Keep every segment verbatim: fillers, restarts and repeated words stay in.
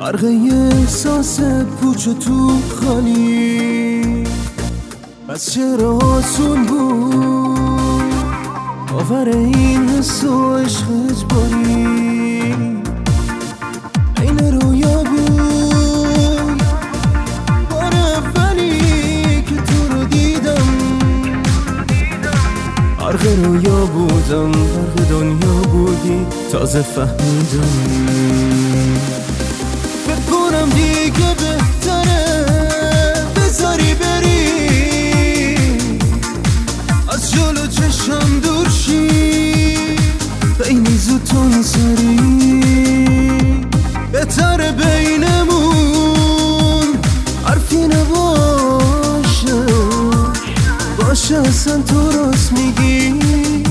غرق احساس پوچ و تو خالی. پس چرا آسون بود باور این حس و عشق اجباری؟ این رویا بود بار اولی که تو رو دیدم. غرق رویا بودم، غرق دنیا بودی، تازه فهمیدم. فکر کنم دیگه بهتره بذاری بری، از جلو چشم دور شی، خیلی زود تو نزاری. بهتره بینمون حرفی نباشه، باشه اصلا تو راست میگی.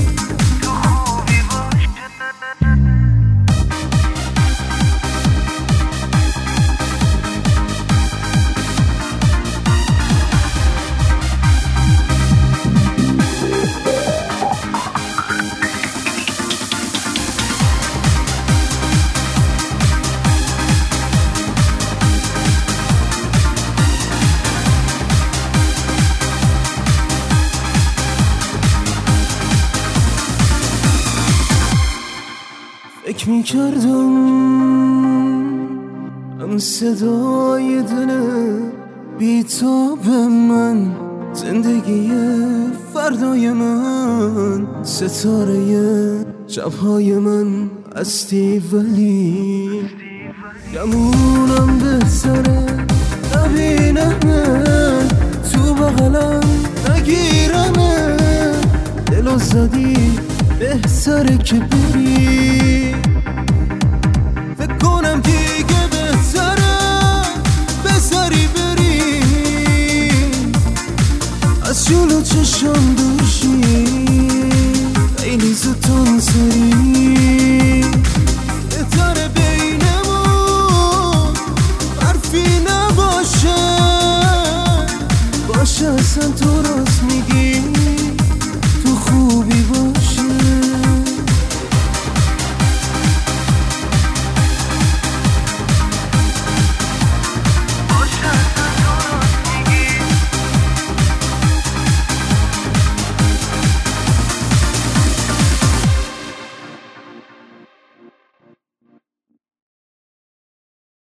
فکر میکردم هم صدای دل بیتاب من، زندگی فردای من، ستاره شبهای من هستی، ولی گمونم بهتره نبینمه تو بغلم، نگیرمه دلو زدی، بهتره که بری. فکر کنم دیگه بهتره بذاری بری، از جلو چشم